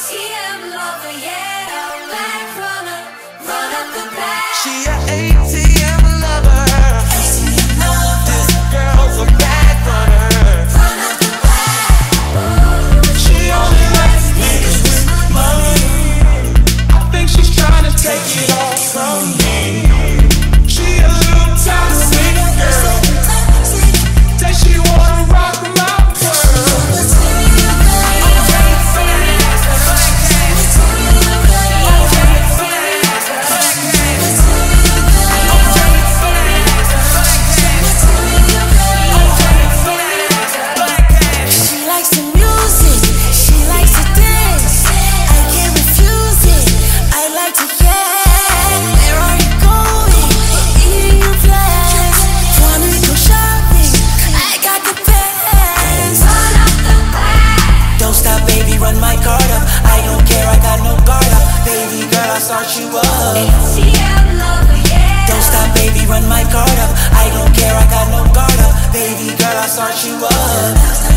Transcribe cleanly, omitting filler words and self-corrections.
ATM lover, yeah, bank runner, run up the bank. She an ATM lover. ATM lover. This girl's a bank runner. Run up the bank. She only likes niggas with money. I think she's trying to take it all from me. She a little toxic girl. Say she wanna rock my world. She likes the music, she likes to dance. I can't refuse it, I like to get. Where are you going? Eating your plans. Wanna go shopping? I got the pants. Run up the back. Don't stop, baby, run my card up. I don't care, I got no guard up. Baby girl, I'll start you up. ATM lover, yeah. Don't stop, baby, run my card up. I don't care, I got no guard up. Baby girl, I'll start you up.